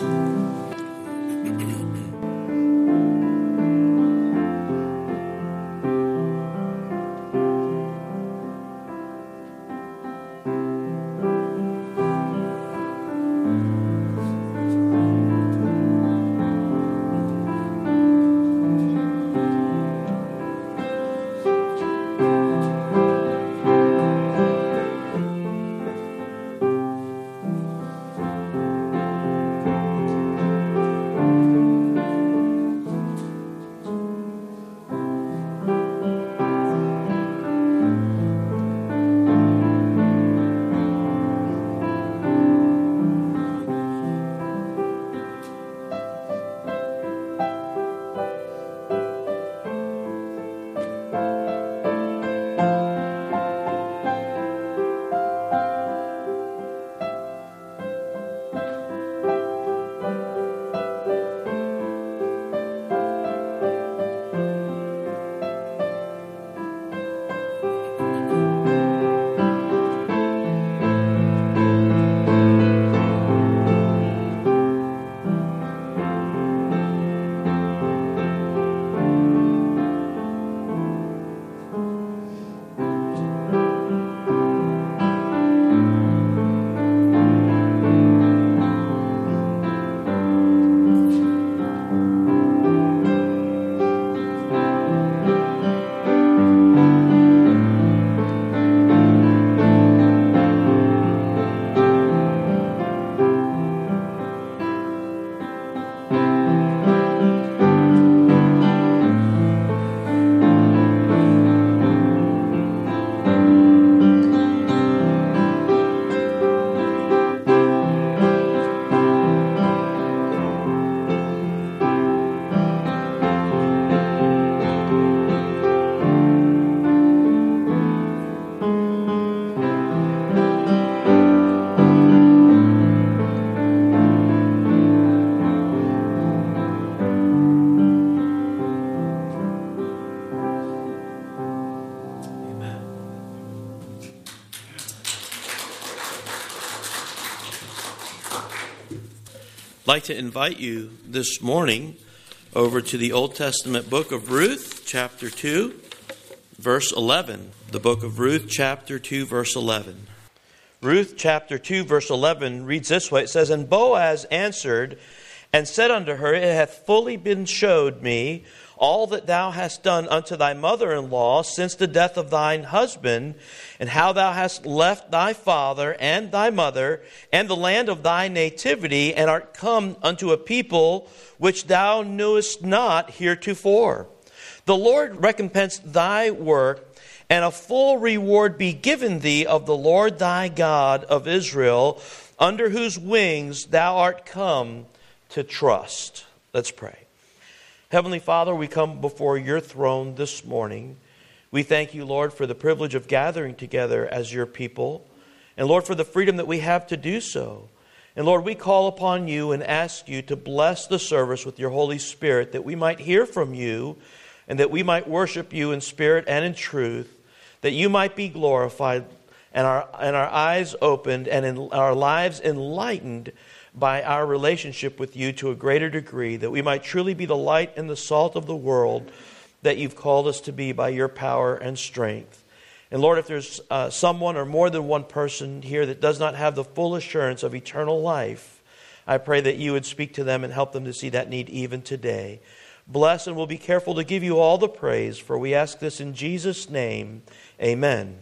I'd like to invite you this morning over to the Old Testament book of Ruth, chapter 2, verse 11. The book of Ruth, chapter 2, verse 11. Ruth, chapter 2, verse 11 reads this way. It says, "And Boaz answered and said unto her, It hath fully been showed me all that thou hast done unto thy mother-in-law since the death of thine husband, and how thou hast left thy father and thy mother and the land of thy nativity, and art come unto a people which thou knewest not heretofore. The Lord recompense thy work, and a full reward be given thee of the Lord thy God of Israel, under whose wings thou art come to trust." Let's pray. Heavenly Father, we come before your throne this morning. We thank you, Lord, for the privilege of gathering together as your people. And Lord, for the freedom that we have to do so. And Lord, we call upon you and ask you to bless the service with your Holy Spirit, that we might hear from you and that we might worship you in spirit and in truth, that you might be glorified and our eyes opened and in our lives enlightened by our relationship with you to a greater degree, that we might truly be the light and the salt of the world that you've called us to be by your power and strength. And Lord, if there's someone or more than one person here that does not have the full assurance of eternal life, I pray that you would speak to them and help them to see that need even today. Bless, and we'll be careful to give you all the praise, for we ask this in Jesus' name. Amen.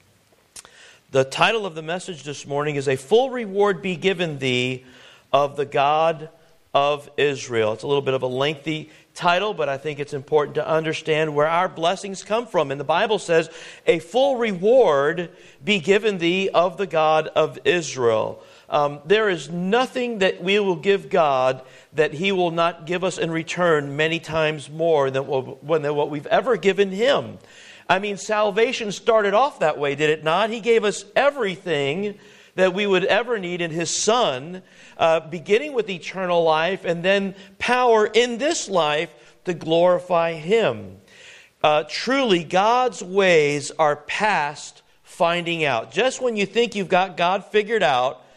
The title of the message this morning is "A Full Reward Be Given Thee of the God of Israel." It's a little bit of a lengthy title, but I think it's important to understand where our blessings come from. And the Bible says, "A full reward be given thee of the God of Israel." There is nothing that we will give God that He will not give us in return many times more than what we've ever given Him. I mean, salvation started off that way, did it not? He gave us everything that we would ever need in His Son, beginning with eternal life and then power in this life to glorify Him. Truly, God's ways are past finding out. Just when you think you've got God figured out,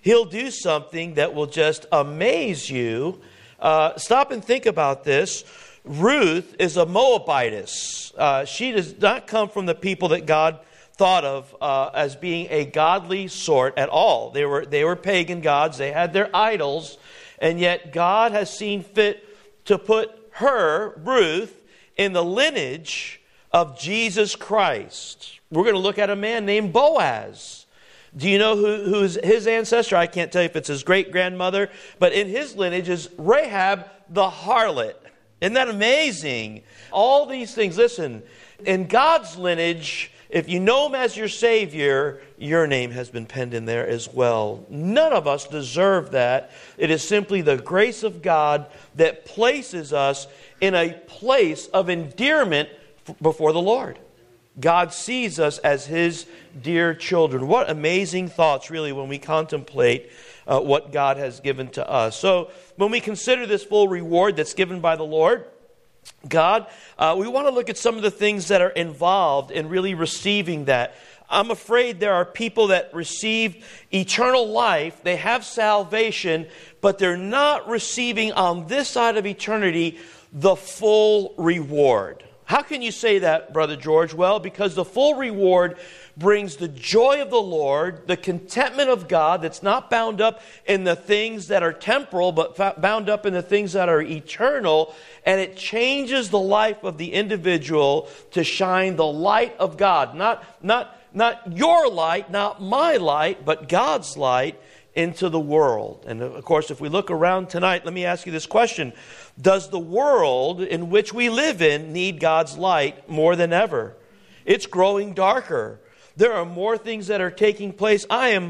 He'll do something that will just amaze you. Stop and think about this. Ruth is a Moabitess. She does not come from the people that God thought of as being a godly sort at all. They were pagan gods. They had their idols. And yet God has seen fit to put her, Ruth, in the lineage of Jesus Christ. We're going to look at a man named Boaz. Do you know who's his ancestor? I can't tell you if it's his great-grandmother, but in his lineage is Rahab the harlot. Isn't that amazing? All these things. Listen, in God's lineage, if you know Him as your Savior, your name has been penned in there as well. None of us deserve that. It is simply the grace of God that places us in a place of endearment before the Lord. God sees us as His dear children. What amazing thoughts, really, when we contemplate what God has given to us. So, when we consider this full reward that's given by the Lord, God, we want to look at some of the things that are involved in really receiving that. I'm afraid there are people that receive eternal life, they have salvation, but they're not receiving on this side of eternity the full reward. How can you say that, Brother George? Well, because the full reward brings the joy of the Lord, the contentment of God that's not bound up in the things that are temporal, but bound up in the things that are eternal, and it changes the life of the individual to shine the light of God. Not your light, not my light, but God's light into the world. And of course, if we look around tonight, let me ask you this question. Does the world in which we live in need God's light more than ever? It's growing darker. There are more things that are taking place. I am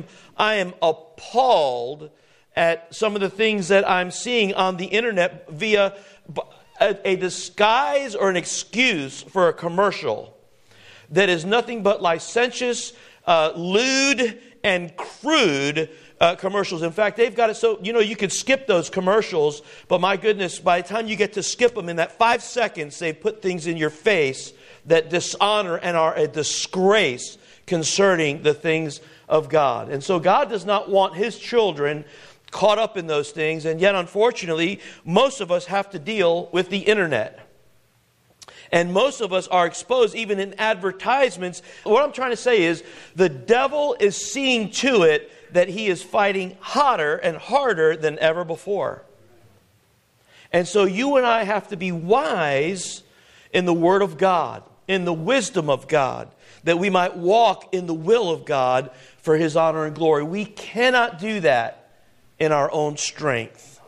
appalled at some of the things that I'm seeing on the internet via a disguise or an excuse for a commercial that is nothing but licentious, lewd, and crude commercials. In fact, they've got it so, you could skip those commercials, but my goodness, by the time you get to skip them, in that 5 seconds, they put things in your face that dishonor and are a disgrace concerning the things of God. And so God does not want His children caught up in those things, and yet, unfortunately, most of us have to deal with the internet. And most of us are exposed even in advertisements. What I'm trying to say is the devil is seeing to it that he is fighting hotter and harder than ever before. And so you and I have to be wise in the Word of God, in the wisdom of God, that we might walk in the will of God for His honor and glory. We cannot do that in our own strength.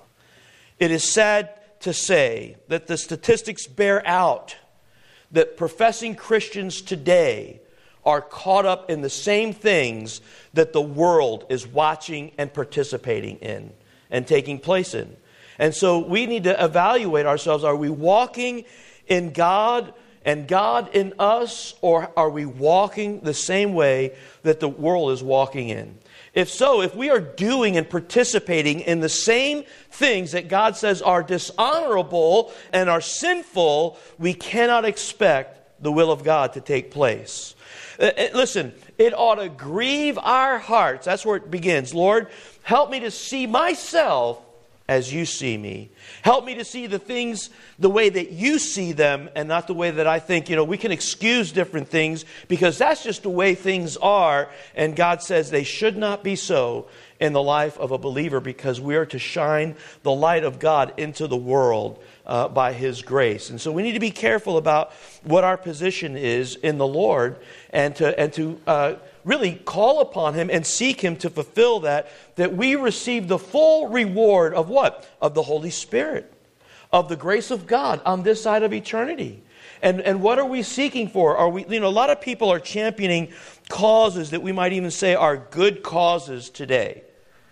It is sad to say that the statistics bear out that professing Christians today are caught up in the same things that the world is watching and participating in and taking place in. And so we need to evaluate ourselves. Are we walking in God and God in us, or are we walking the same way that the world is walking in? If so, if we are doing and participating in the same things that God says are dishonorable and are sinful, we cannot expect the will of God to take place. Listen, it ought to grieve our hearts. That's where it begins. Lord, help me to see myself as you see me. Help me to see the things the way that you see them and not the way that I think. We can excuse different things because that's just the way things are. And God says they should not be so in the life of a believer, because we are to shine the light of God into the world by His grace. And so we need to be careful about what our position is in the Lord, and to really call upon Him and seek Him to fulfill that we receive the full reward of what? Of the Holy Spirit, of the grace of God on this side of eternity. And what are we seeking for? Are we, a lot of people are championing causes that we might even say are good causes today.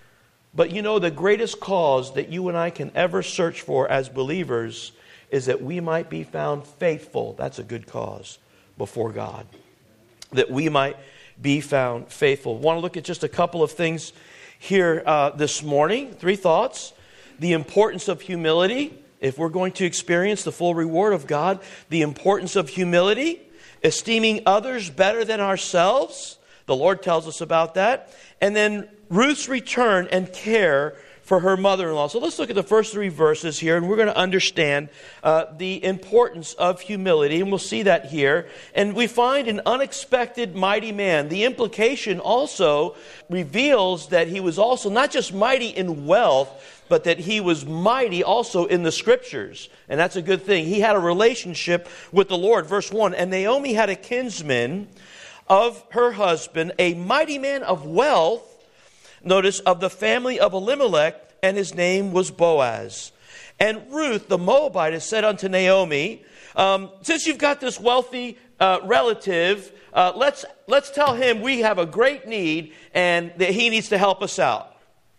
But the greatest cause that you and I can ever search for as believers is that we might be found faithful. That's a good cause before God. That we might be found faithful. I want to look at just a couple of things here this morning. 3 thoughts. The importance of humility. If we're going to experience the full reward of God, the importance of humility, esteeming others better than ourselves. The Lord tells us about that. And then Ruth's return and care for her mother-in-law. So let's look at the first 3 verses here, and we're going to understand the importance of humility, and we'll see that here. And we find an unexpected mighty man. The implication also reveals that he was also not just mighty in wealth, but that he was mighty also in the Scriptures. And that's a good thing. He had a relationship with the Lord. Verse 1, and Naomi had a kinsman of her husband, a mighty man of wealth, notice, of the family of Elimelech, and his name was Boaz. And Ruth, the Moabitess, said unto Naomi, since you've got this wealthy relative, let's tell him we have a great need and that he needs to help us out.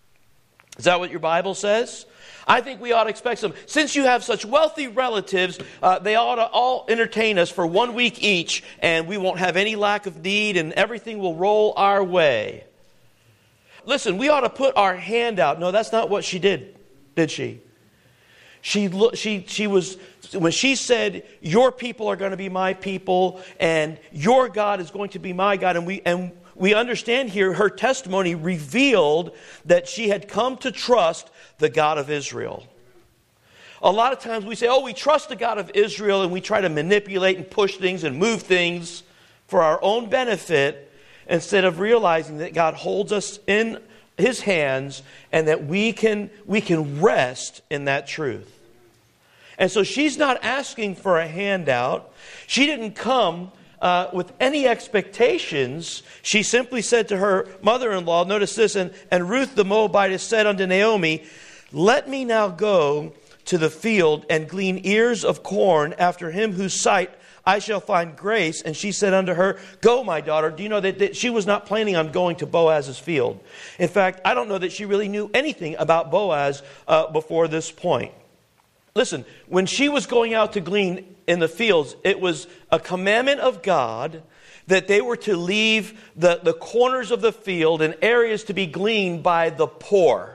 Is that what your Bible says? I think we ought to expect some. Since you have such wealthy relatives, they ought to all entertain us for 1 week each, and we won't have any lack of need, and everything will roll our way. Listen, we ought to put our hand out. No, that's not what she did she? She was, when she said, your people are going to be my people, and your God is going to be my God, and we understand here her testimony revealed that she had come to trust the God of Israel. A lot of times we say, we trust the God of Israel, and we try to manipulate and push things and move things for our own benefit, instead of realizing that God holds us in His hands and that we can rest in that truth. And so she's not asking for a handout. She didn't come with any expectations. She simply said to her mother-in-law, notice this, and Ruth the Moabitess said unto Naomi, let me now go to the field and glean ears of corn after him whose sight I shall find grace. And she said unto her, go, my daughter. Do you know that she was not planning on going to Boaz's field? In fact, I don't know that she really knew anything about Boaz before this point. Listen, when she was going out to glean in the fields, it was a commandment of God that they were to leave the corners of the field and areas to be gleaned by the poor.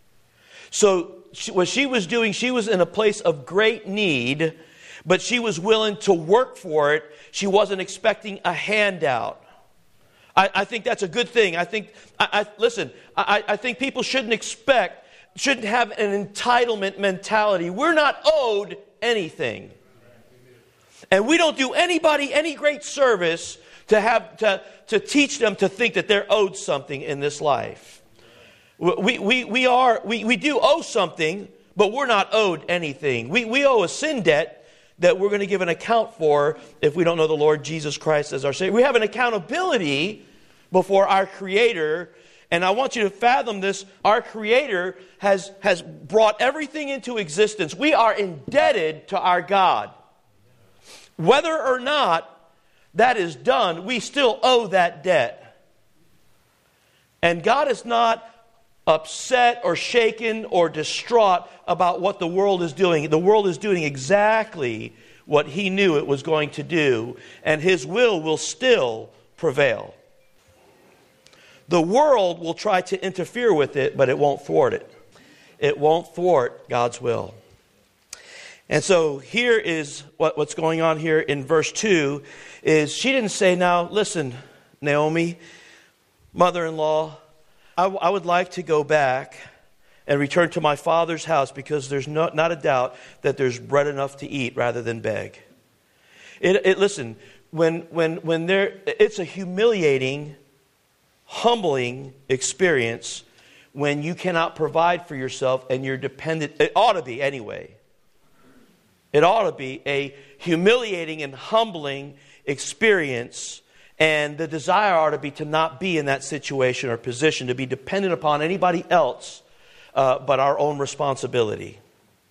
So what she was doing, she was in a place of great need, but she was willing to work for it. She wasn't expecting a handout. I think that's a good thing. I think people shouldn't have an entitlement mentality. We're not owed anything. And we don't do anybody any great service to teach them to think that they're owed something in this life. We do owe something, but we're not owed anything. We owe a sin debt that we're going to give an account for if we don't know the Lord Jesus Christ as our Savior. We have an accountability before our Creator. And I want you to fathom this. Our Creator has brought everything into existence. We are indebted to our God. Whether or not that is done, we still owe that debt. And God is not upset or shaken or distraught about what the world is doing. The world is doing exactly what He knew it was going to do, and His will still prevail. The world will try to interfere with it, but it won't thwart it. It won't thwart God's will. And so here is what's going on here in verse 2 is she didn't say, now listen, Naomi, mother-in-law, I would like to go back and return to my father's house because there's not a doubt that there's bread enough to eat rather than beg. Listen, it's a humiliating, humbling experience when you cannot provide for yourself and you're dependent. It ought to be anyway. It ought to be a humiliating and humbling experience, and the desire ought to be to not be in that situation or position, to be dependent upon anybody else but our own responsibility.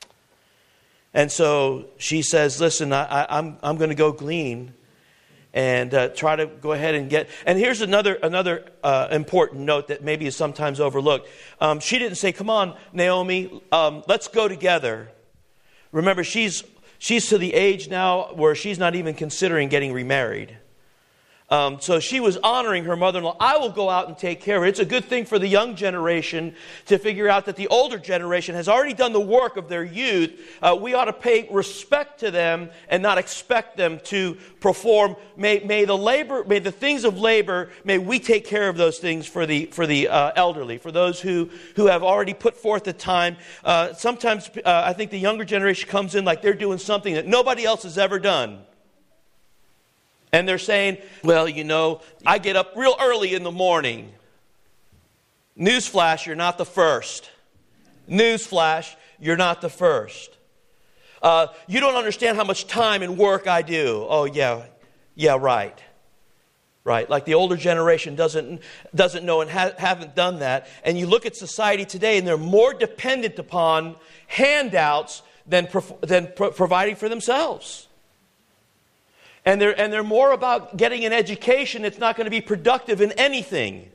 And so she says, listen, I'm going to go glean and try to go ahead and get. And here's another important note that maybe is sometimes overlooked. She didn't say, come on, Naomi, let's go together. Remember, she's to the age now where she's not even considering getting remarried. So she was honoring her mother-in-law. I will go out and take care of it. It's a good thing for the young generation to figure out that the older generation has already done the work of their youth. We ought to pay respect to them and not expect them to perform. May the things of labor, may we take care of those things for the elderly, for those who have already put forth the time. Sometimes I think the younger generation comes in like they're doing something that nobody else has ever done. And they're saying, well, I get up real early in the morning. Newsflash, you're not the first. Newsflash, you're not the first. You don't understand how much time and work I do. Oh, yeah, right. Right, like the older generation doesn't know and haven't done that. And you look at society today, and they're more dependent upon handouts than providing for themselves. And they're more about getting an education that's not going to be productive in anything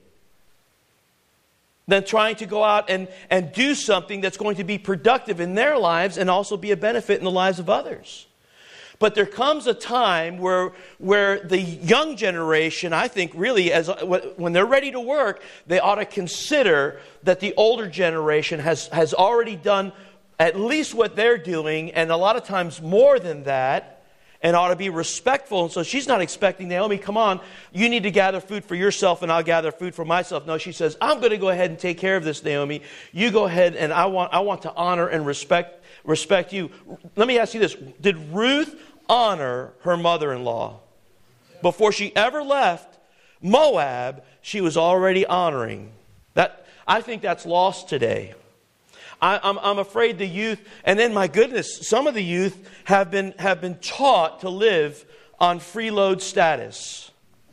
than trying to go out and do something that's going to be productive in their lives and also be a benefit in the lives of others. But there comes a time where the young generation, I think really, when they're ready to work, they ought to consider that the older generation has already done at least what they're doing, and a lot of times more than that, and ought to be respectful. And so she's not expecting, Naomi, come on, you need to gather food for yourself and I'll gather food for myself. No, she says, I'm going to go ahead and take care of this, Naomi. You go ahead, and I want to honor and respect you. Let me ask you this. Did Ruth honor her mother-in-law? Before she ever left Moab, she was already honoring. I think that's lost today. I'm afraid the youth, and then my goodness, some of the youth have been taught to live on freeload status.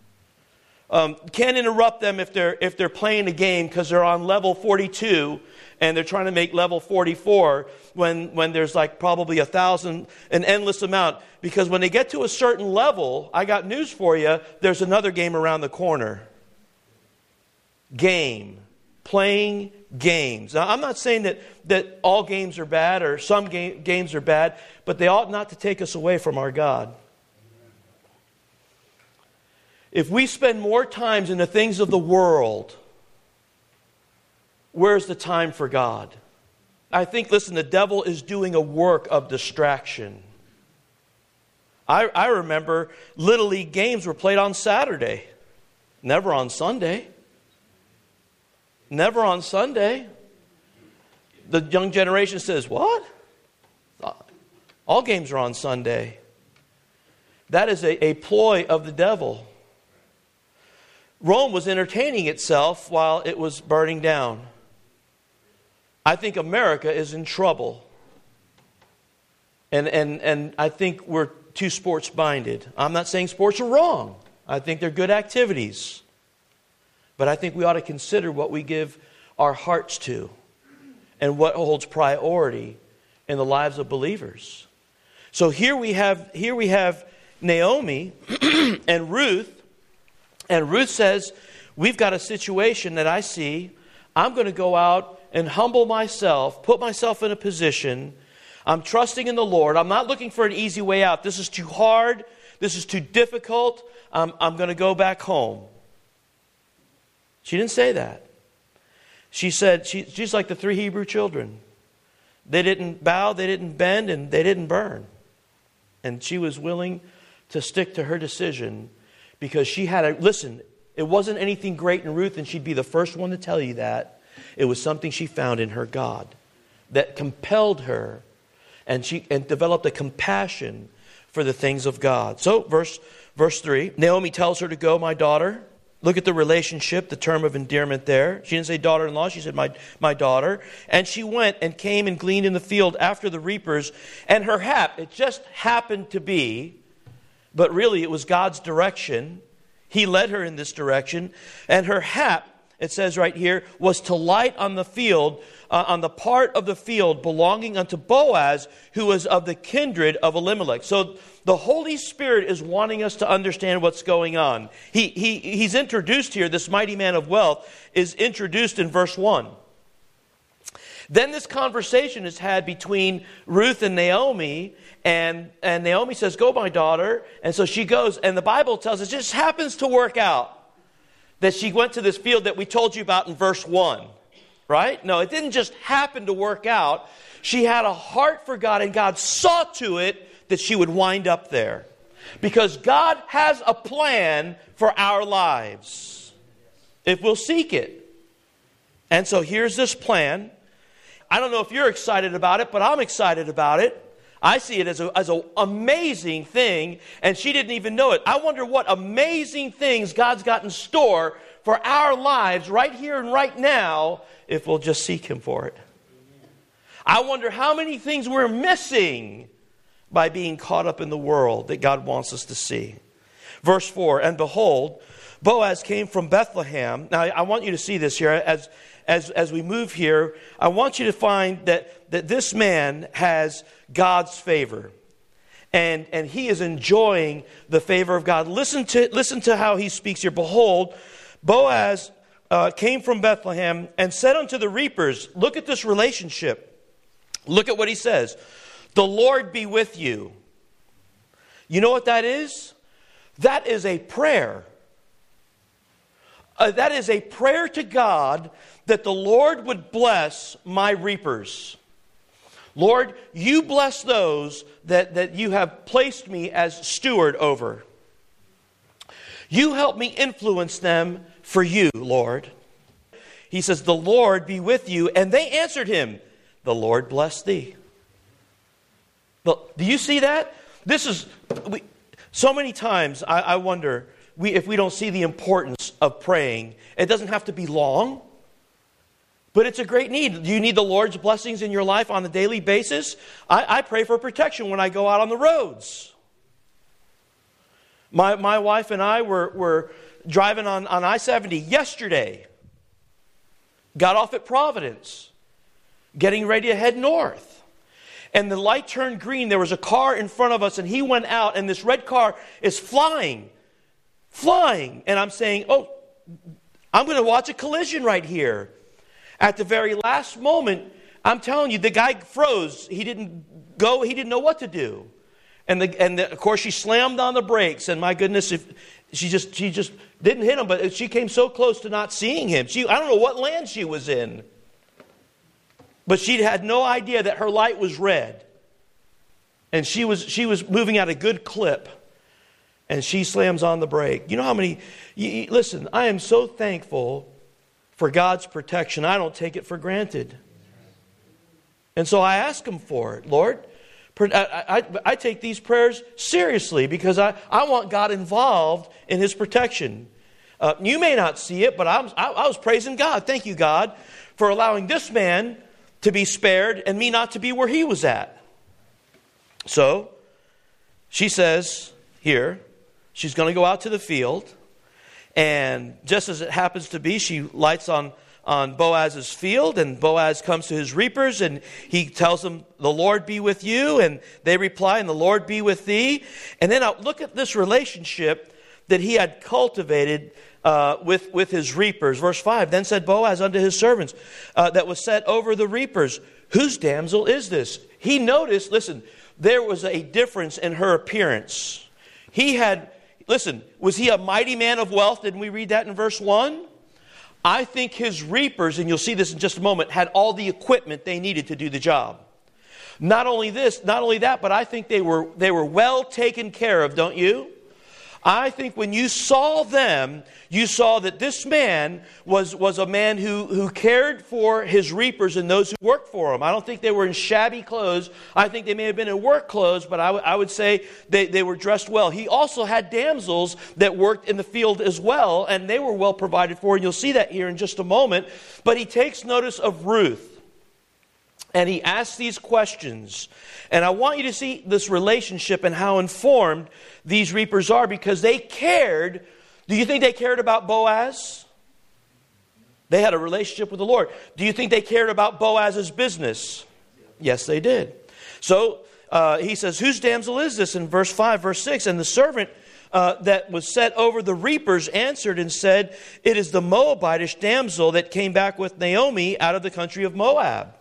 Can't interrupt them if they're playing a game because they're on level 42 and they're trying to make level 44 when there's like probably 1,000, an endless amount. Because when they get to a certain level, I got news for you, there's another game around the corner. Playing games. Now, I'm not saying that all games are bad or some games are bad, but they ought not to take us away from our God. If we spend more time in the things of the world, where's the time for God? I think, listen, the devil is doing a work of distraction. I remember Little League games were played on Saturday, never on Sunday. Never on Sunday. The young generation says, what? All games are on Sunday. That is a ploy of the devil. Rome was entertaining itself while it was burning down. I think America is in trouble. And I think we're too sports minded. I'm not saying sports are wrong. I think they're good activities. But I think we ought to consider what we give our hearts to and what holds priority in the lives of believers. So here we have Naomi and Ruth. And Ruth says, we've got a situation that I see. I'm going to go out and humble myself, put myself in a position. I'm trusting in the Lord. I'm not looking for an easy way out. This is too hard. This is too difficult. I'm going to go back home. She didn't say that. She said, she's like the 3 Hebrew children. They didn't bow, they didn't bend, and they didn't burn. And she was willing to stick to her decision because she had listen, it wasn't anything great in Ruth, and she'd be the first one to tell you that. It was something she found in her God that compelled her, and developed a compassion for the things of God. So, verse 3, Naomi tells her to go, my daughter. Look at the relationship, the term of endearment there. She didn't say daughter-in-law, she said my daughter. And she went and came and gleaned in the field after the reapers. And her hap, it just happened to be, but really it was God's direction. He led her in this direction. And her hap, it says right here, was to light on the field, on the part of the field belonging unto Boaz, who was of the kindred of Elimelech. So the Holy Spirit is wanting us to understand what's going on. He's introduced here, this mighty man of wealth is introduced in verse 1. Then this conversation is had between Ruth and Naomi, and Naomi says, "Go, my daughter." And so she goes, and the Bible tells us it just happens to work out that she went to this field that we told you about in verse 1, right? No, it didn't just happen to work out. She had a heart for God, and God saw to it that she would wind up there. Because God has a plan for our lives, if we'll seek it. And so here's this plan. I don't know if you're excited about it, but I'm excited about it. I see it as an amazing thing, and she didn't even know it. I wonder what amazing things God's got in store for our lives right here and right now if we'll just seek Him for it. I wonder how many things we're missing by being caught up in the world that God wants us to see. Verse 4, and behold, Boaz came from Bethlehem. Now, I want you to see this here. As we move here, I want you to find that this man has God's favor. And he is enjoying the favor of God. Listen to how he speaks here. Behold, Boaz came from Bethlehem and said unto the reapers, look at this relationship. Look at what he says. The Lord be with you. You know what that is? That is a prayer. That is a prayer to God that the Lord would bless my reapers. Lord, you bless those that you have placed me as steward over. You help me influence them for you, Lord. He says, the Lord be with you. And they answered him, the Lord bless thee. But do you see that? So many times I wonder if we don't see the importance of praying. It doesn't have to be long, but it's a great need. Do you need the Lord's blessings in your life on a daily basis? I pray for protection when I go out on the roads. My wife and I were driving on I-70 yesterday. Got off at Providence, getting ready to head north. And the light turned green. There was a car in front of us, and he went out, and this red car is flying. And I'm saying, oh, I'm going to watch a collision right here. At the very last moment, I'm telling you, the guy froze. He didn't go. He didn't know what to do. Of course, she slammed on the brakes, and my goodness, if she just didn't hit him, but she came so close to not seeing him. I don't know what land she was in. But she had no idea that her light was red. And she was moving at a good clip. And she slams on the brake. You know how many... listen, I am so thankful for God's protection. I don't take it for granted. And so I ask Him for it. Lord, I take these prayers seriously because I want God involved in His protection. You may not see it, but I was praising God. Thank you, God, for allowing this man to be spared and me not to be where he was at. So, she says here, she's going to go out to the field. And just as it happens to be, she lights on Boaz's field. And Boaz comes to his reapers and he tells them, the Lord be with you. And they reply, and the Lord be with thee. And then look at this relationship that he had cultivated with his reapers. Verse 5, then said Boaz unto his servants that was set over the reapers, whose damsel is this? He noticed, listen, there was a difference in her appearance. Was he a mighty man of wealth? Didn't we read that in verse 1? I think his reapers, and you'll see this in just a moment, had all the equipment they needed to do the job. Not only that, but I think they were well taken care of, don't you? I think when you saw them, you saw that this man was a man who cared for his reapers and those who worked for him. I don't think they were in shabby clothes. I think they may have been in work clothes, but I would say they were dressed well. He also had damsels that worked in the field as well, and they were well provided for, and you'll see that here in just a moment. But he takes notice of Ruth. And he asks these questions. And I want you to see this relationship and how informed these reapers are, because they cared. Do you think they cared about Boaz? They had a relationship with the Lord. Do you think they cared about Boaz's business? Yes, they did. So he says, whose damsel is this? In verse 5, verse 6, and the servant that was set over the reapers answered and said, it is the Moabitish damsel that came back with Naomi out of the country of Moab.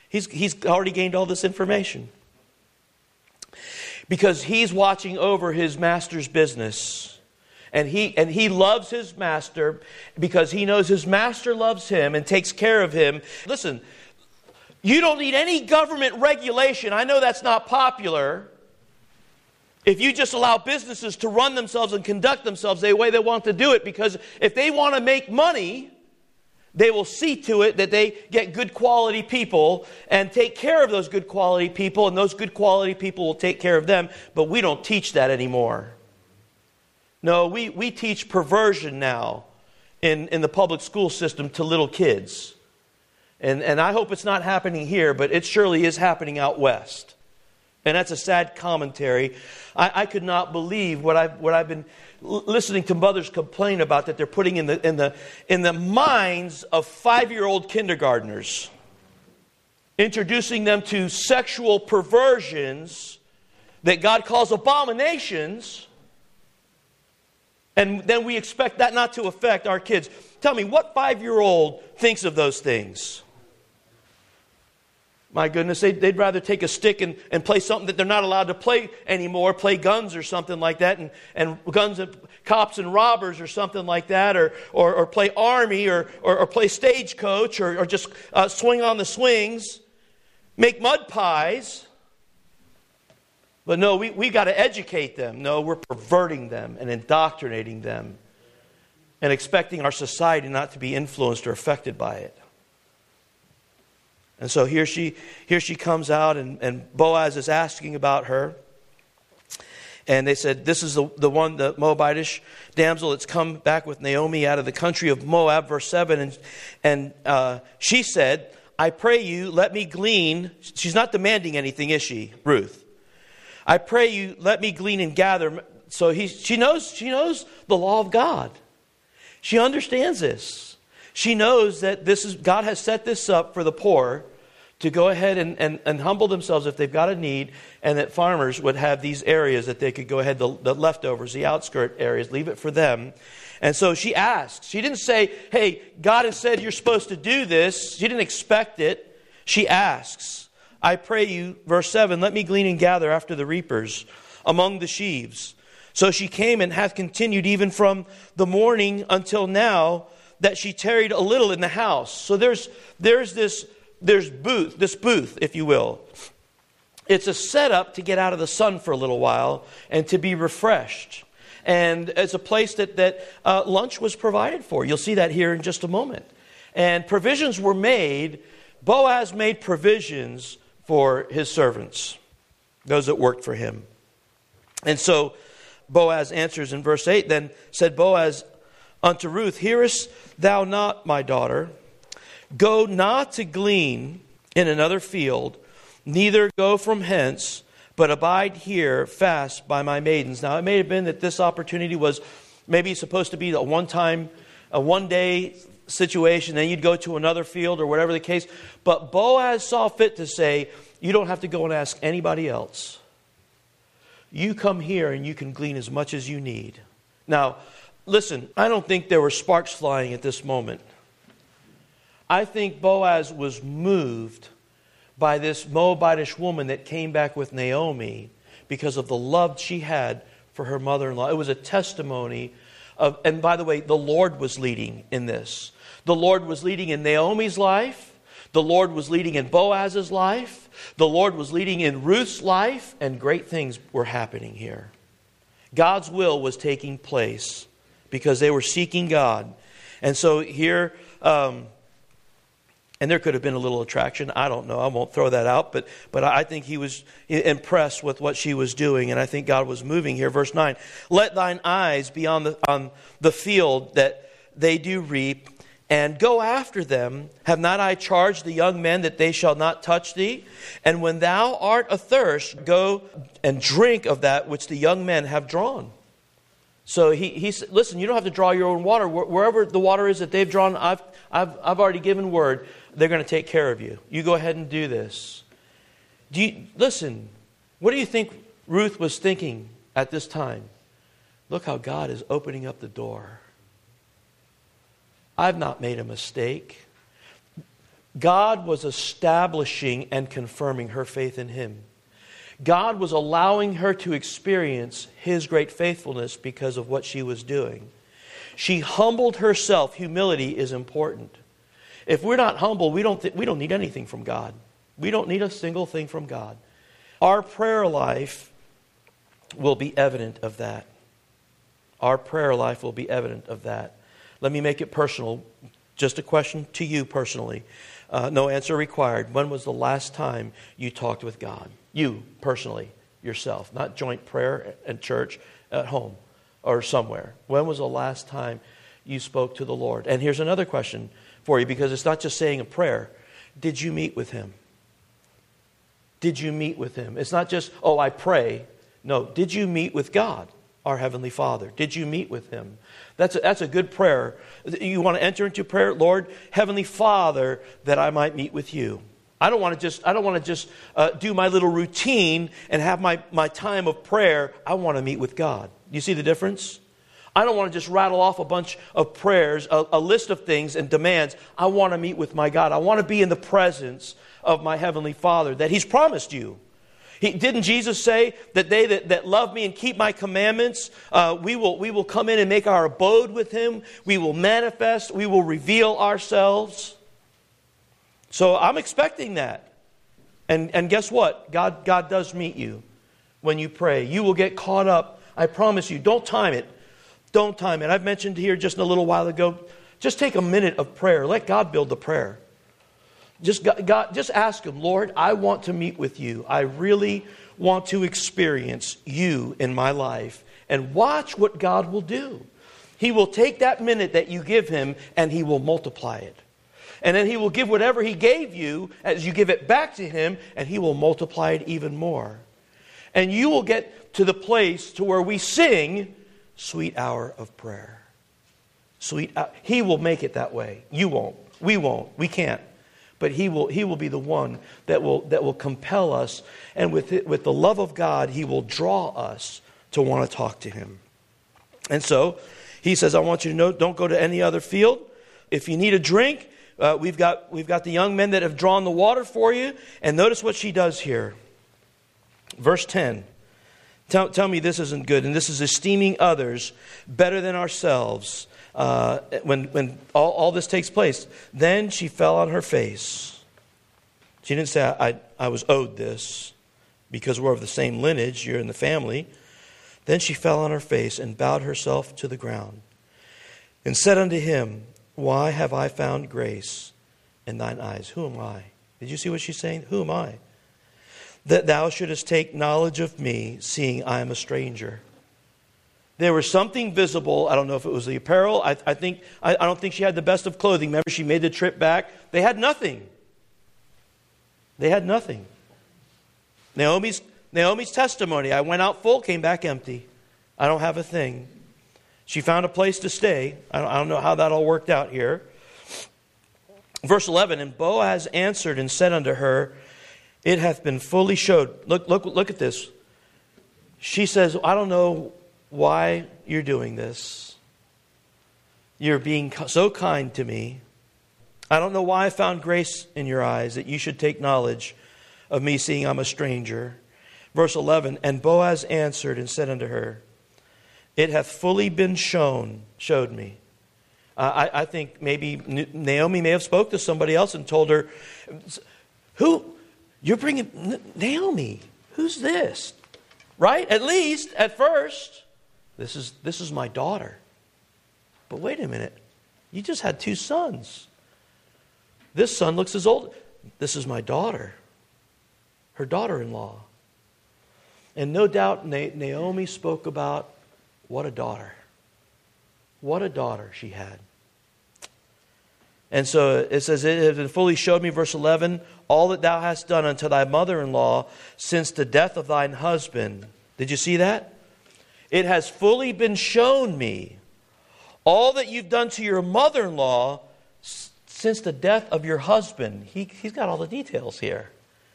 He's already gained all this information. Because he's watching over his master's business. And he loves his master because he knows his master loves him and takes care of him. Listen, you don't need any government regulation. I know that's not popular. If you just allow businesses to run themselves and conduct themselves the way they want to do it, because if they want to make money, they will see to it that they get good quality people and take care of those good quality people, and those good quality people will take care of them. But we don't teach that anymore. No, we teach perversion now in the public school system to little kids. And I hope it's not happening here, but it surely is happening out west. And that's a sad commentary. I could not believe what I've been listening to mothers complain about, that they're putting in the minds of 5-year-old kindergartners, introducing them to sexual perversions that God calls abominations, and then we expect that not to affect our kids. Tell me, what 5-year-old thinks of those things? My goodness, they'd rather take a stick and play something that they're not allowed to play anymore, play guns or something like that, and guns and cops and robbers or something like that, or play army, or play stagecoach, or just swing on the swings, make mud pies. But no, we got to educate them. No, we're perverting them and indoctrinating them and expecting our society not to be influenced or affected by it. And so here she comes out, and Boaz is asking about her. And they said, this is the one, the Moabitish damsel that's come back with Naomi out of the country of Moab, verse 7. And she said, I pray you, let me glean. She's not demanding anything, is she, Ruth? I pray you, let me glean and gather. So she knows the law of God. She understands this. She knows that God has set this up for the poor to go ahead and humble themselves if they've got a need, and that farmers would have these areas that they could go ahead, the leftovers, the outskirt areas, leave it for them. And so she asks. She didn't say, hey, God has said you're supposed to do this. She didn't expect it. She asks, I pray you, verse 7, let me glean and gather after the reapers among the sheaves. So she came and hath continued even from the morning until now, that she tarried a little in the house. So there's this booth, if you will. It's a setup to get out of the sun for a little while and to be refreshed. And it's a place that lunch was provided for. You'll see that here in just a moment. And provisions were made. Boaz made provisions for his servants, those that worked for him. And so Boaz answers in verse 8, then said Boaz unto Ruth, hearest thou not, my daughter? Go not to glean in another field, neither go from hence, but abide here fast by my maidens. Now, it may have been that this opportunity was maybe supposed to be a one-day situation, then you'd go to another field or whatever the case. But Boaz saw fit to say, you don't have to go and ask anybody else. You come here and you can glean as much as you need. Now, listen, I don't think there were sparks flying at this moment. I think Boaz was moved by this Moabitish woman that came back with Naomi because of the love she had for her mother-in-law. It was a testimony of, and by the way, the Lord was leading in this. The Lord was leading in Naomi's life. The Lord was leading in Boaz's life. The Lord was leading in Ruth's life, and great things were happening here. God's will was taking place because they were seeking God. And so here, and there could have been a little attraction. I don't know. I won't throw that out. But I think he was impressed with what she was doing. And I think God was moving here. Verse 9. Let thine eyes be on the field that they do reap, and go after them. Have not I charged the young men that they shall not touch thee? And when thou art athirst, go and drink of that which the young men have drawn. So he said, listen, you don't have to draw your own water. Wherever the water is that they've drawn, I've already given word. They're going to take care of you. You go ahead and do this. Listen, what do you think Ruth was thinking at this time? Look how God is opening up the door. I've not made a mistake. God was establishing and confirming her faith in Him. God was allowing her to experience His great faithfulness because of what she was doing. She humbled herself. Humility is important. If we're not humble, we don't need anything from God. We don't need a single thing from God. Our prayer life will be evident of that. Our prayer life will be evident of that. Let me make it personal. Just a question to you personally. No answer required. When was the last time you talked with God? You, personally, yourself. Not joint prayer at church, at home, or somewhere. When was the last time you spoke to the Lord? And here's another question for you, because it's not just saying a prayer. Did you meet with Him? Did you meet with Him? It's not just, oh, I pray. No, did you meet with God, our Heavenly Father? Did you meet with Him? That's a good prayer. You want to enter into prayer, Lord, Heavenly Father, that I might meet with you. I don't want to just do my little routine and have my time of prayer. I want to meet with God. You see the difference? I don't want to just rattle off a bunch of prayers, a list of things and demands. I want to meet with my God. I want to be in the presence of my Heavenly Father that He's promised you. Didn't Jesus say that they that love me and keep my commandments, we will come in and make our abode with Him. We will manifest. We will reveal ourselves. So I'm expecting that. And guess what? God does meet you when you pray. You will get caught up. I promise you. Don't time it. Don't time it. I've mentioned here just a little while ago, just take a minute of prayer. Let God build the prayer. Just ask Him, Lord, I want to meet with you. I really want to experience you in my life. And watch what God will do. He will take that minute that you give Him and He will multiply it. And then He will give whatever He gave you as you give it back to Him, and He will multiply it even more. And you will get to the place to where we sing, sweet hour of prayer. He will make it that way. You won't. We won't. We can't. But He will be the one that will compel us. And with the love of God, He will draw us to want to talk to Him. And so He says, I want you to know, don't go to any other field. If you need a drink, we've got the young men that have drawn the water for you. And notice what she does here. Verse 10. Tell me this isn't good. And this is esteeming others better than ourselves. When all this takes place, then she fell on her face. She didn't say, I was owed this because we're of the same lineage, you're in the family. Then she fell on her face and bowed herself to the ground and said unto him, why have I found grace in thine eyes? Who am I? Did you see what she's saying? Who am I? That thou shouldest take knowledge of me, seeing I am a stranger. There was something visible. I don't know if it was the apparel. I don't think she had the best of clothing. Remember, she made the trip back. They had nothing. They had nothing. Naomi's testimony. I went out full, came back empty. I don't have a thing. She found a place to stay. I don't know how that all worked out here. Verse 11, and Boaz answered and said unto her, it hath been fully showed. Look at this. She says, I don't know why you're doing this. You're being so kind to me. I don't know why I found grace in your eyes that you should take knowledge of me, seeing I'm a stranger. Verse 11, and Boaz answered and said unto her, it hath fully been showed me. I think maybe Naomi may have spoke to somebody else and told her, who? You're bringing Naomi. Who's this? Right? At least, at first, this is my daughter. But wait a minute. You just had 2 sons. This son looks as old. This is my daughter. Her daughter-in-law. And no doubt Naomi spoke about what a daughter. What a daughter she had. And so it says, it has fully showed me, verse 11, all that thou hast done unto thy mother-in-law since the death of thine husband. Did you see that? It has fully been shown me all that you've done to your mother-in-law since the death of your husband. He's got all the details here.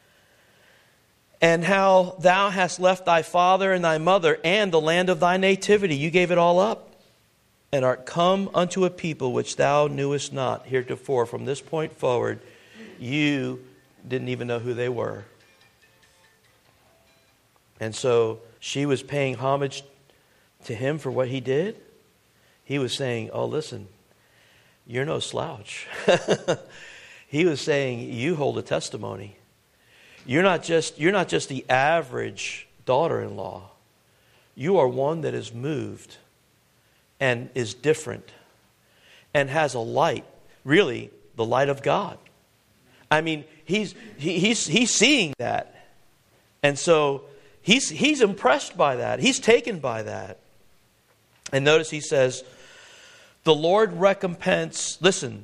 And how thou hast left thy father and thy mother and the land of thy nativity. You gave it all up. And art come unto a people which thou knewest not heretofore. From this point forward, you didn't even know who they were. And so she was paying homage to him for what he did. He was saying, oh, listen, you're no slouch. He was saying, you hold a testimony. You're not just the average daughter-in-law. You are one that is moved and is different and has a light, really the light of God. I mean, he's seeing that. And so he's impressed by that. He's taken by that. And notice he says, the Lord recompense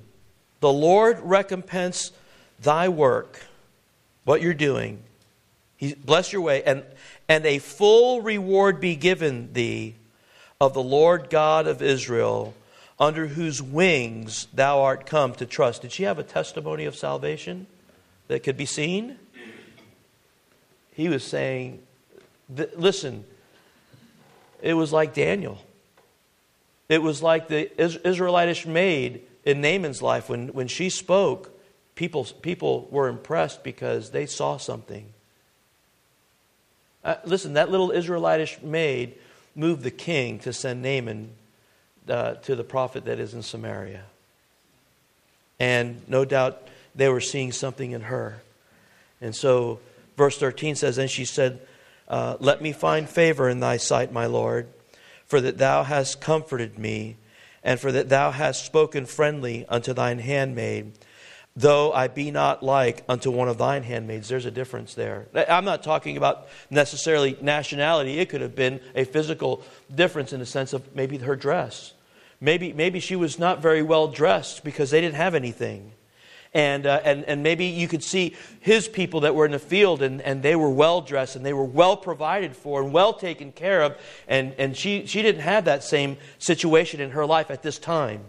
thy work, what you're doing. Bless your way, and a full reward be given thee of the Lord God of Israel, under whose wings thou art come to trust. Did she have a testimony of salvation that could be seen? He was saying, listen, it was like Daniel. It was like the Israelitish maid in Naaman's life. When she spoke, people were impressed because they saw something. Listen, that little Israelitish maid moved the king to send Naaman to the prophet that is in Samaria. And no doubt they were seeing something in her. And so verse 13 says, and she said, let me find favor in thy sight, my Lord, for that thou hast comforted me, and for that thou hast spoken friendly unto thine handmaid, though I be not like unto one of thine handmaids. There's a difference there. I'm not talking about necessarily nationality. It could have been a physical difference in the sense of maybe her dress. Maybe she was not very well dressed because they didn't have anything. And maybe you could see his people that were in the field and they were well dressed and they were well provided for and well taken care of. And she didn't have that same situation in her life at this time.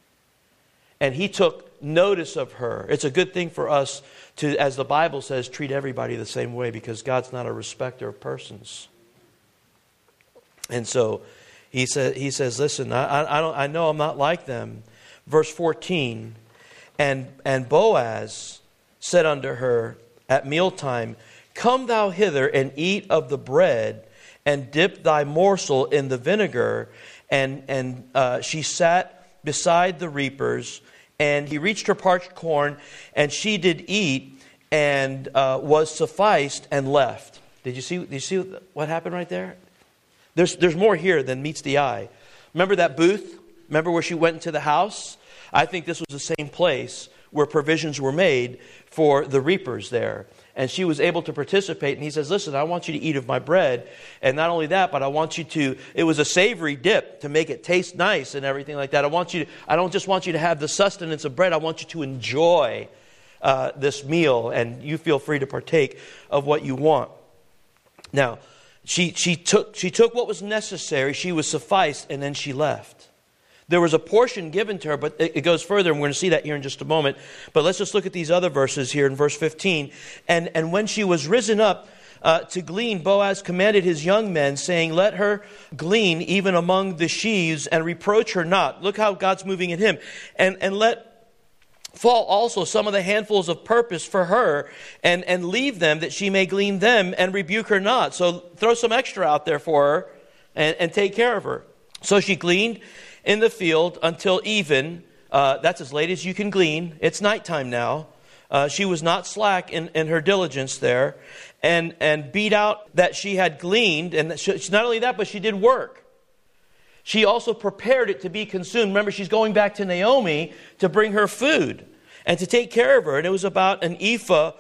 And he took notice of her. It's a good thing for us to, as the Bible says, treat everybody the same way, because God's not a respecter of persons. And so he says, listen, I know I'm not like them. Verse 14, and Boaz said unto her at mealtime, come thou hither and eat of the bread, and dip thy morsel in the vinegar. And she sat beside the reapers, and he reached her parched corn, and she did eat, and was sufficed, and left. Did you see what happened right there? There's more here than meets the eye. Remember that booth? Remember where she went into the house? I think this was the same place where provisions were made for the reapers there. And she was able to participate. And he says, listen, I want you to eat of my bread. And not only that, but I want you to, it was a savory dip to make it taste nice and everything like that. I don't just want you to have the sustenance of bread. I want you to enjoy this meal. And you feel free to partake of what you want. Now, she took what was necessary. She was sufficed, and then she left. There was a portion given to her, but it goes further, and we're going to see that here in just a moment. But let's just look at these other verses here in verse 15. And when she was risen up to glean, Boaz commanded his young men, saying, let her glean even among the sheaves, and reproach her not. Look how God's moving in him. And let fall also some of the handfuls of purpose for her, and leave them, that she may glean them, and rebuke her not. So throw some extra out there for her, and take care of her. So she gleaned in the field until even. That's as late as you can glean. It's nighttime now. She was not slack in her diligence there, and beat out that she had gleaned. And not only that, but she did work. She also prepared it to be consumed. Remember, she's going back to Naomi to bring her food and to take care of her. And it was about an ephah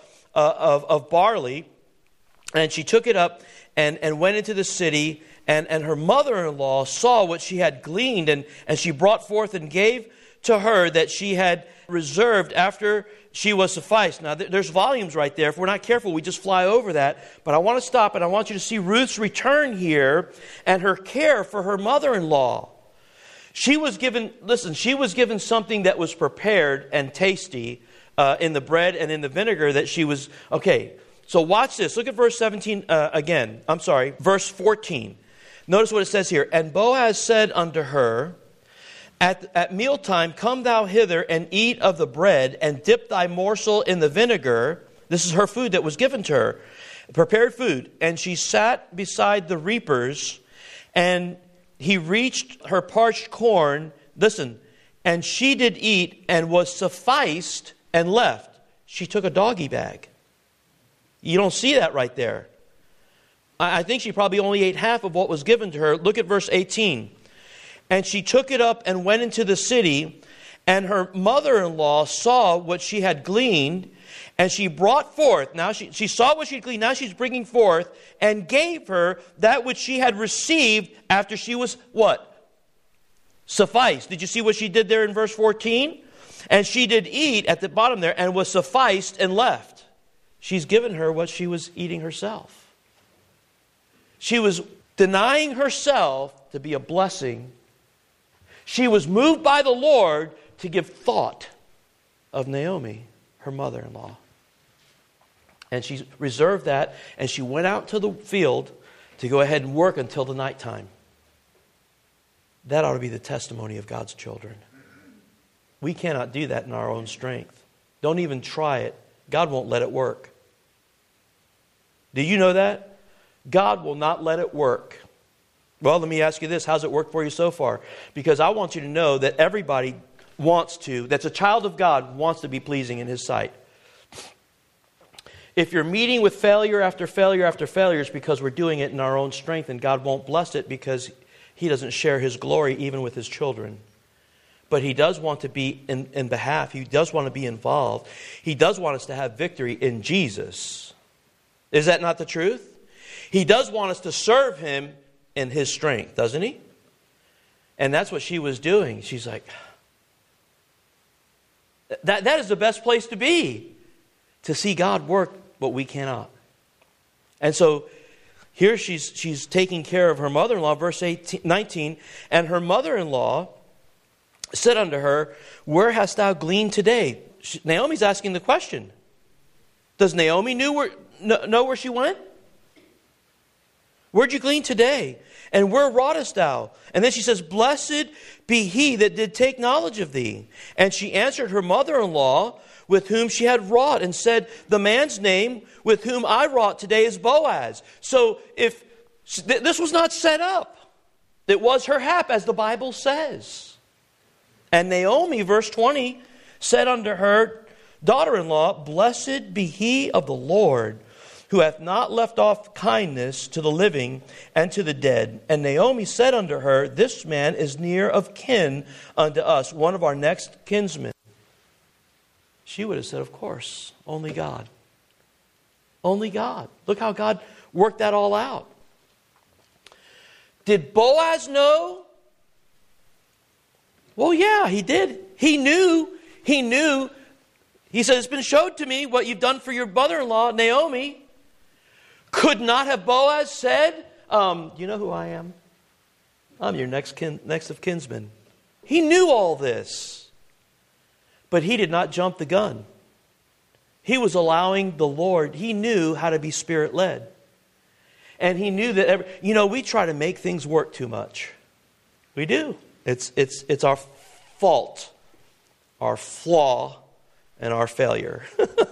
of barley. And she took it up and went into the city. And her mother-in-law saw what she had gleaned, and she brought forth and gave to her that she had reserved after she was sufficed. Now, there's volumes right there. If we're not careful, we just fly over that. But I want to stop, and I want you to see Ruth's return here and her care for her mother-in-law. She was given something that was prepared and tasty in the bread and in the vinegar that she was... Okay, so watch this. Look at verse 17 again. I'm sorry, verse 14. Notice what it says here. And Boaz said unto her, At mealtime, come thou hither and eat of the bread, and dip thy morsel in the vinegar. This is her food that was given to her, prepared food. And she sat beside the reapers, and he reached her parched corn. Listen, and she did eat, and was sufficed, and left. She took a doggy bag. You don't see that right there. I think she probably only ate half of what was given to her. Look at verse 18. And she took it up and went into the city, and her mother-in-law saw what she had gleaned, and she brought forth. Now she saw what she had gleaned, now she's bringing forth, and gave her that which she had received after she was what? Sufficed. Did you see what she did there in verse 14? And she did eat at the bottom there, and was sufficed and left. She's given her what she was eating herself. She was denying herself to be a blessing. She was moved by the Lord to give thought of Naomi, her mother-in-law. And she reserved that, and she went out to the field to go ahead and work until the nighttime. That ought to be the testimony of God's children. We cannot do that in our own strength. Don't even try it. God won't let it work. Do you know that? God will not let it work. Well, let me ask you this. How's it worked for you so far? Because I want you to know that everybody that's a child of God, wants to be pleasing in His sight. If you're meeting with failure after failure after failure, it's because we're doing it in our own strength, and God won't bless it because He doesn't share His glory even with His children. But He does want to be in behalf. He does want to be involved. He does want us to have victory in Jesus. Is that not the truth? He does want us to serve Him in His strength, doesn't He? And that's what she was doing. She's like, that is the best place to be, to see God work what we cannot. And so here she's taking care of her mother-in-law, verse 19, and her mother-in-law said unto her, where hast thou gleaned today? Naomi's asking the question. Does Naomi know where she went? Where'd you glean today? And where wroughtest thou? And then she says, blessed be he that did take knowledge of thee. And she answered her mother-in-law with whom she had wrought, and said, the man's name with whom I wrought today is Boaz. So if this was not set up, it was her hap, as the Bible says. And Naomi, verse 20, said unto her daughter-in-law, blessed be he of the Lord, who hath not left off kindness to the living and to the dead. And Naomi said unto her, this man is near of kin unto us, one of our next kinsmen. She would have said, of course, only God. Only God. Look how God worked that all out. Did Boaz know? Well, yeah, he did. He knew. He said, it's been showed to me what you've done for your mother-in-law, Naomi. Could not have Boaz said, you know who I am? I'm your next of kinsmen. He knew all this. But he did not jump the gun. He was allowing the Lord. He knew how to be Spirit-led. And he knew that, we try to make things work too much. We do. It's our fault, our flaw, and our failure.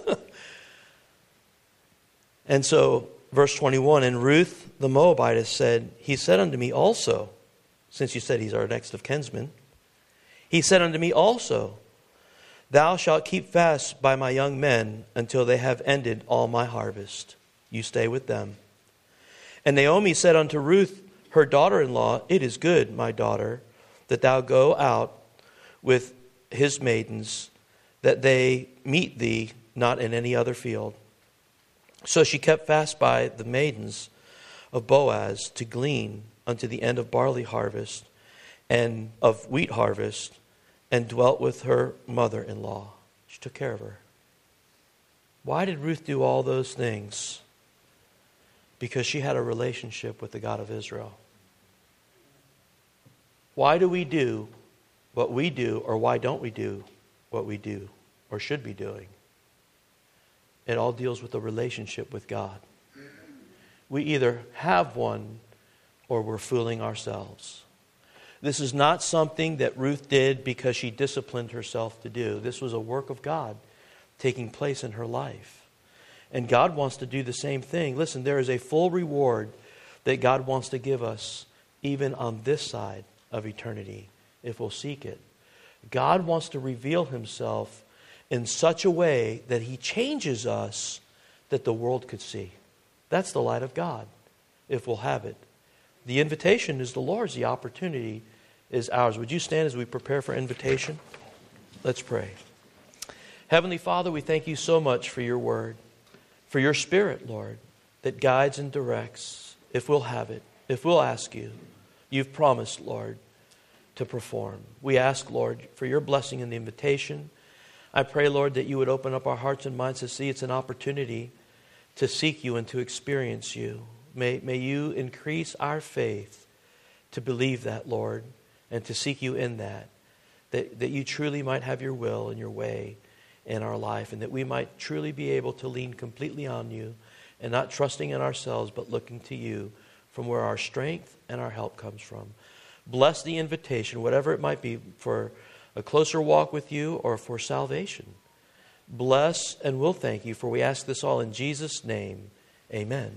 And so, verse 21, and Ruth the Moabitess said, he said unto me also, since you said he's our next of kinsmen, he said unto me also, thou shalt keep fast by my young men until they have ended all my harvest. You stay with them. And Naomi said unto Ruth, her daughter-in-law, it is good, my daughter, that thou go out with his maidens, that they meet thee not in any other field. So she kept fast by the maidens of Boaz to glean unto the end of barley harvest and of wheat harvest, and dwelt with her mother-in-law. She took care of her. Why did Ruth do all those things? Because she had a relationship with the God of Israel. Why do we do what we do, or why don't we do what we do or should be doing? It all deals with a relationship with God. We either have one or we're fooling ourselves. This is not something that Ruth did because she disciplined herself to do. This was a work of God taking place in her life. And God wants to do the same thing. Listen, there is a full reward that God wants to give us even on this side of eternity, if we'll seek it. God wants to reveal Himself in such a way that He changes us that the world could see. That's the light of God, if we'll have it. The invitation is the Lord's. The opportunity is ours. Would you stand as we prepare for invitation? Let's pray. Heavenly Father, we thank you so much for your word, for your Spirit, Lord, that guides and directs, if we'll have it, if we'll ask you. You've promised, Lord, to perform. We ask, Lord, for your blessing in the invitation. I pray, Lord, that you would open up our hearts and minds to see it's an opportunity to seek you and to experience you. May you increase our faith to believe that, Lord, and to seek you in that you truly might have your will and your way in our life, and that we might truly be able to lean completely on you and not trusting in ourselves, but looking to you from where our strength and our help comes from. Bless the invitation, whatever it might be, for a closer walk with you or for salvation. Bless and we'll thank you, for we ask this all in Jesus' name. Amen.